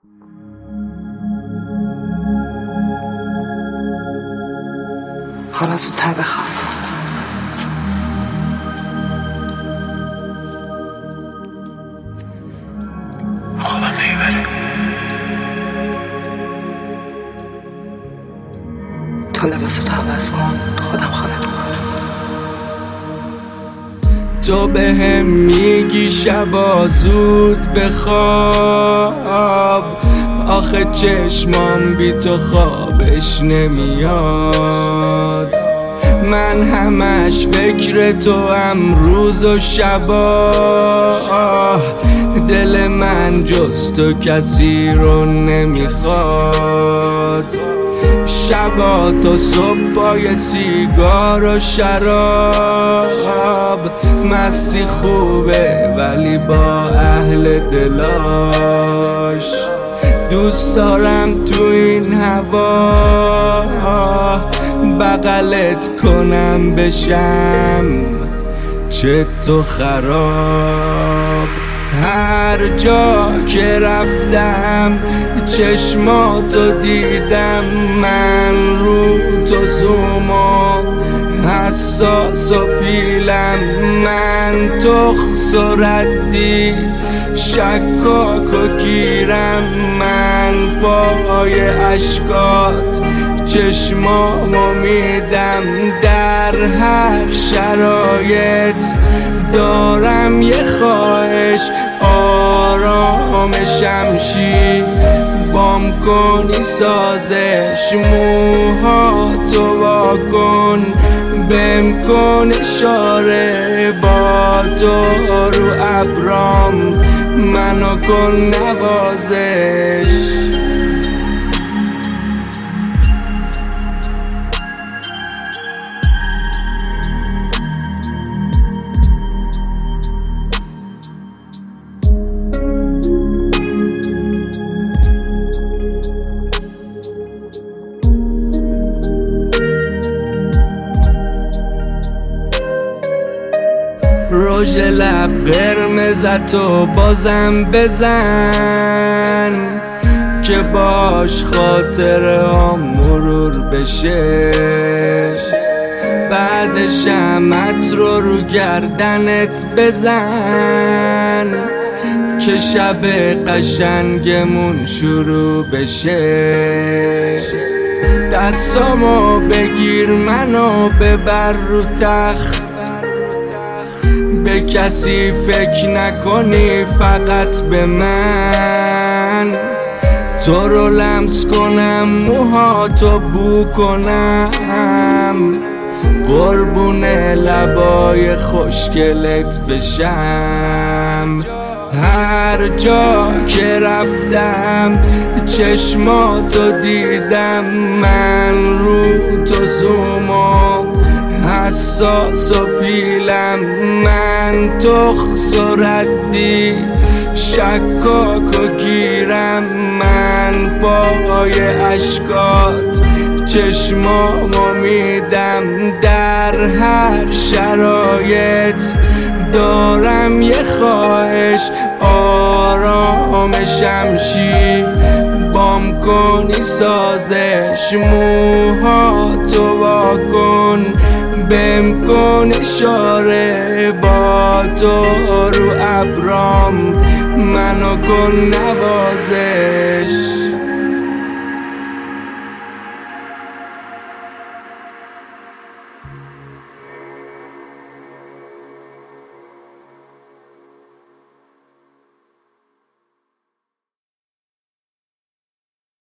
حالا زودتر بخواب. خوابم نمیبره. تو لباساتو عوض کن، خودم خوابت میکنم. تو بهم میگی شبا زود بخواب، آخه چشمام بی تو خوابش نمیاد. من همش فکر تو هم روز و شبا، دل من جز تو کسی رو نمیخواد. شبا تو صبح پای سیگار و شراب، مستی خوبه ولی با اهل دلاش. دوست دارم تو این هوا بغلت کنم بشم چه تو خراب. هر جا که رفتم چشماتو دیدم، من رو تو زوما حساس و پیلم. من تخس و ردی شکاک و گیرم، من پای اشکات چشمامو میدم. در هر شرایط دارم یه خواهش، آرامشم شی بام کنی سازش. موهاتو واکن بهم کن اشاره، با تو رو ابرام منو کن نوازش. رژ لب قرمزتو بازم بزن، که باش خاطره ها مرور بشه. بعد شمعت رو گردنت بزن، که شب قشنگمون شروع بشه. دستامو بگیر منو ببر رو تخت، به کسی فکر نکنی فقط به من. تو رو لمس کنم موهاتو بو کنم، قربون لبای خوشگلت بشم. هر جا که رفتم چشماتو دیدم، من رو تو زوما حساس و پیلم. من تخس و ردی شکاک و گیرم، من پای اشکات چشمامو میدم. در هر شرایط دارم یه خواهش، آرامشم شی بام کنی سازش. موهاتو واکن بهم کن اشاره، با تو رو ابرام منو کن نوازش.